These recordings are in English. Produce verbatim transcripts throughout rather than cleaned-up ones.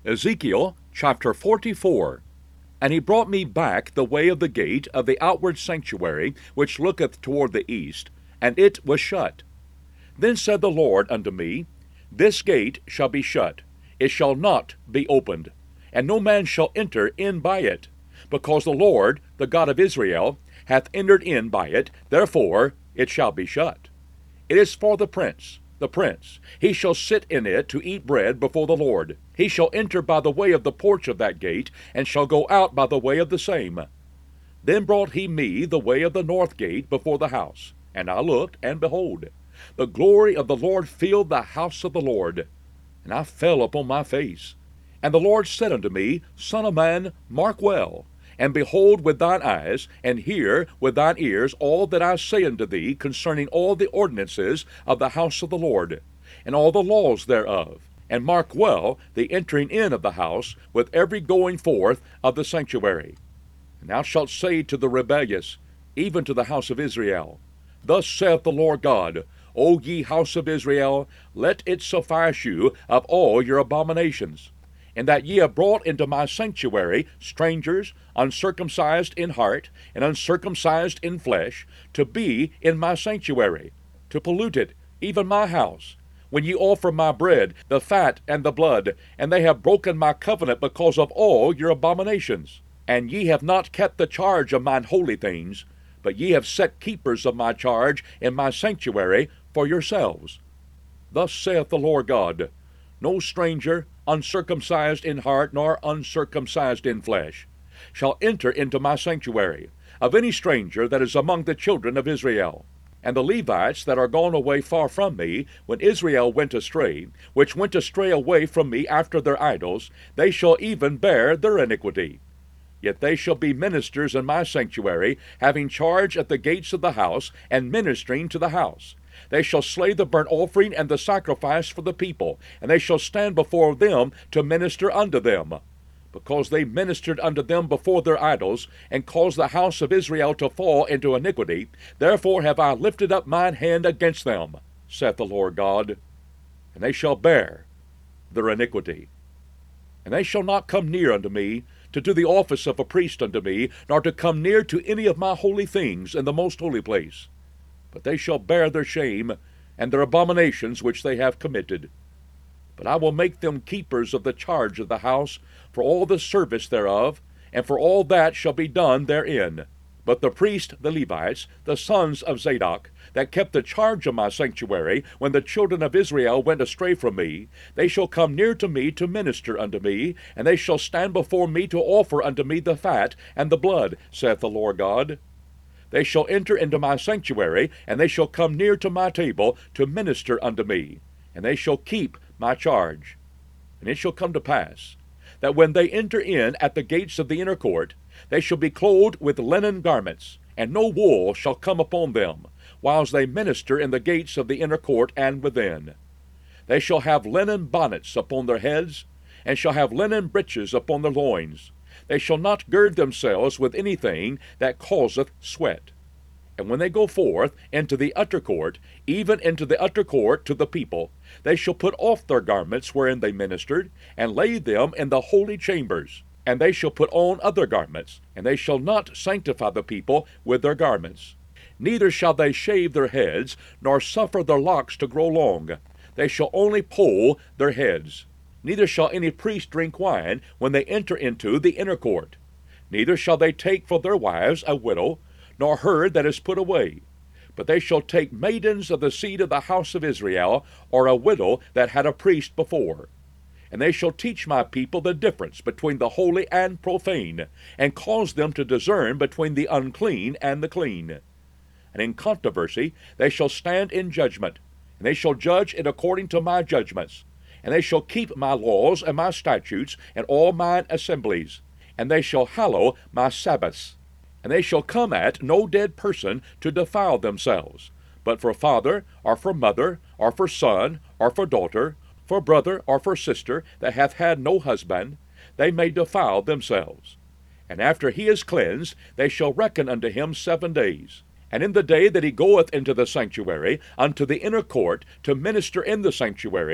Ezekiel chapter forty-four. And he brought me back the way of the gate of the outward sanctuary, which looketh toward the east, and it was shut. Then said the Lord unto me, This gate shall be shut, it shall not be opened, and no man shall enter in by it, because the Lord, the God of Israel, hath entered in by it, therefore it shall be shut. It is for the prince, the prince. He shall sit in it to eat bread before the Lord. He shall enter by the way of the porch of that gate, and shall go out by the way of the same. Then brought he me the way of the north gate before the house. And I looked, and behold, the glory of the Lord filled the house of the Lord. And I fell upon my face. And the Lord said unto me, Son of man, mark well, and behold with thine eyes, and hear with thine ears all that I say unto thee concerning all the ordinances of the house of the Lord, and all the laws thereof. And mark well the entering in of the house, with every going forth of the sanctuary. And thou shalt say to the rebellious, even to the house of Israel, Thus saith the Lord God, O ye house of Israel, let it suffice you of all your abominations, and that ye have brought into my sanctuary strangers, uncircumcised in heart, and uncircumcised in flesh, to be in my sanctuary, to pollute it, even my house, when ye offer my bread, the fat and the blood, and they have broken my covenant because of all your abominations. And ye have not kept the charge of mine holy things, but ye have set keepers of my charge in my sanctuary for yourselves. Thus saith the Lord God, No stranger, uncircumcised in heart, nor uncircumcised in flesh, shall enter into my sanctuary, of any stranger that is among the children of Israel. And the Levites that are gone away far from me, when Israel went astray, which went astray away from me after their idols, they shall even bear their iniquity. Yet they shall be ministers in my sanctuary, having charge at the gates of the house, and ministering to the house. They shall slay the burnt offering and the sacrifice for the people, and they shall stand before them to minister unto them. Because they ministered unto them before their idols, and caused the house of Israel to fall into iniquity, therefore have I lifted up mine hand against them, saith the Lord God. And they shall bear their iniquity. And they shall not come near unto me, to do the office of a priest unto me, nor to come near to any of my holy things in the most holy place. But they shall bear their shame, and their abominations which they have committed. But I will make them keepers of the charge of the house, for all the service thereof, and for all that shall be done therein. But the priests, the Levites, the sons of Zadok, that kept the charge of my sanctuary, when the children of Israel went astray from me, they shall come near to me to minister unto me, and they shall stand before me to offer unto me the fat and the blood, saith the Lord God. They shall enter into my sanctuary, and they shall come near to my table to minister unto me, and they shall keep my charge. And it shall come to pass, that when they enter in at the gates of the inner court, they shall be clothed with linen garments, and no wool shall come upon them, whiles they minister in the gates of the inner court and within. They shall have linen bonnets upon their heads, and shall have linen breeches upon their loins. They shall not gird themselves with anything that causeth sweat. And when they go forth into the utter court, even into the utter court to the people, they shall put off their garments wherein they ministered, and lay them in the holy chambers. And they shall put on other garments, and they shall not sanctify the people with their garments. Neither shall they shave their heads, nor suffer their locks to grow long. They shall only poll their heads. Neither shall any priest drink wine when they enter into the inner court. Neither shall they take for their wives a widow, nor her that is put away. But they shall take maidens of the seed of the house of Israel, or a widow that had a priest before. And they shall teach my people the difference between the holy and profane, and cause them to discern between the unclean and the clean. And in controversy they shall stand in judgment, and they shall judge it according to my judgments. And they shall keep my laws and my statutes and all mine assemblies, and they shall hallow my Sabbaths. And they shall come at no dead person to defile themselves, but for father, or for mother, or for son, or for daughter, for brother, or for sister, that hath had no husband, they may defile themselves. And after he is cleansed, they shall reckon unto him seven days. And in the day that he goeth into the sanctuary, unto the inner court, to minister in the sanctuary,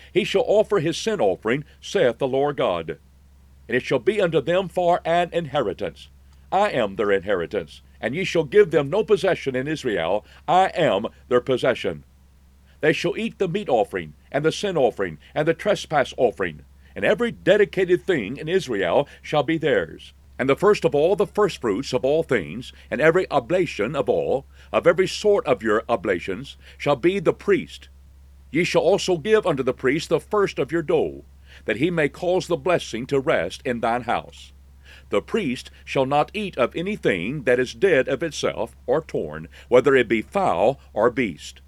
he shall offer his sin offering, saith the Lord God. And it shall be unto them for an inheritance. I am their inheritance, and ye shall give them no possession in Israel. I am their possession. They shall eat the meat offering, and the sin offering, and the trespass offering, and every dedicated thing in Israel shall be theirs. And the first of all the firstfruits of all things, and every oblation of all, of every sort of your oblations, shall be the priest. Ye shall also give unto the priest the first of your dough, that he may cause the blessing to rest in thine house. The priest shall not eat of anything that is dead of itself, or torn, whether it be fowl or beast.